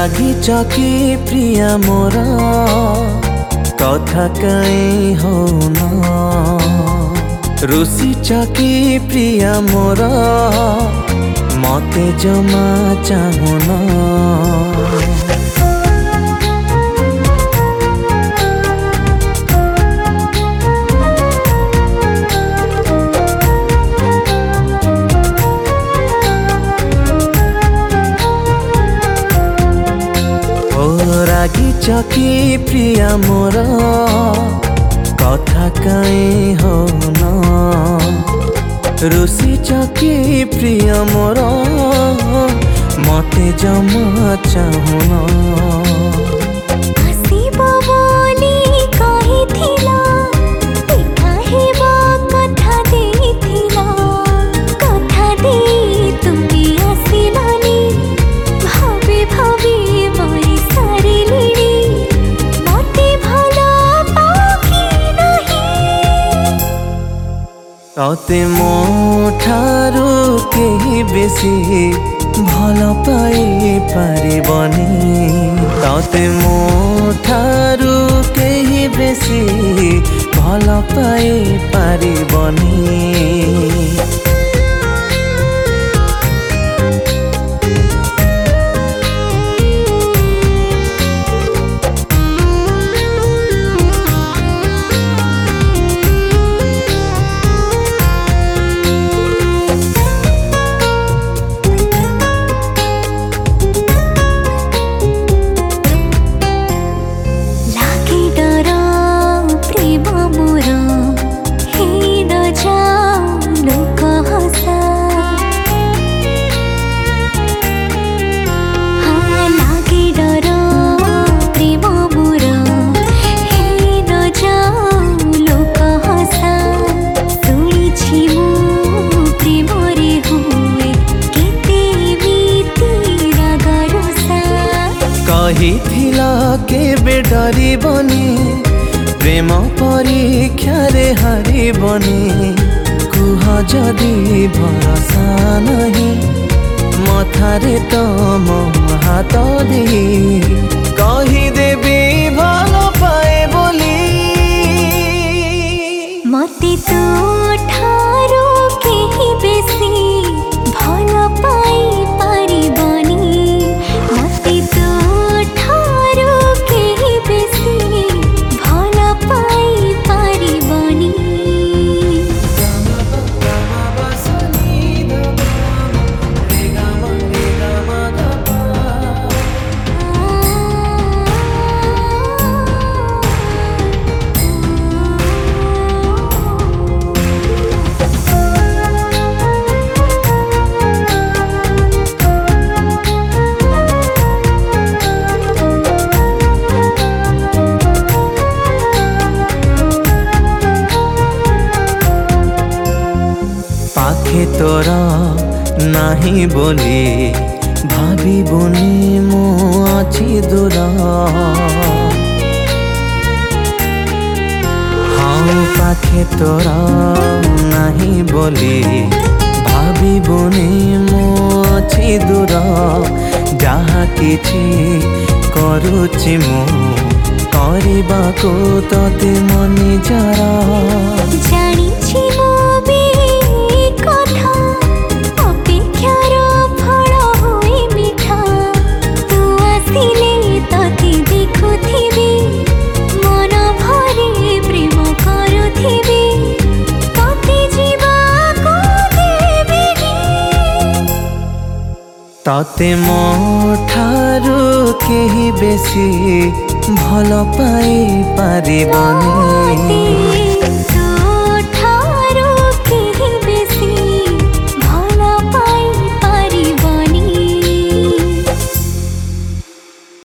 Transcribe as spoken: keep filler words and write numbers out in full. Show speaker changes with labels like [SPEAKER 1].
[SPEAKER 1] रागिच कि प्रिया मोर कथा कई होन रुषिच कि प्रिया मोर मते जमा चाहुन रागिच कि प्रिया मोर कथा कई होन रुषिच कि प्रिया मोर मते जमा चाहुन तते मो ठारू केही बेसी भल पाई पारिबनी तते मो ठारू केही बेसी भल पाई पारिबनी कहिथिला केबे डरिबनी प्रेम परीक्षा रे हारिबनी कुह जदि भरोसा नहीं मथारे तम हाथ दे कहिदेबी भल पाए बोली
[SPEAKER 2] मते तो ठारू केही बेसी भल पाई पारिबनी मते तो
[SPEAKER 1] पाखे तोरा नाही बोली भाविबुनी मो अछि दूर हाँ पाखे तोरा नाही बोली भाविबुनी मो अछि दूर जहा किछि करुछि मो करबाको तते मनि जरा
[SPEAKER 2] जानिछि मो
[SPEAKER 1] तते मो ठारू केही बेसी भल पाई पारिबनी।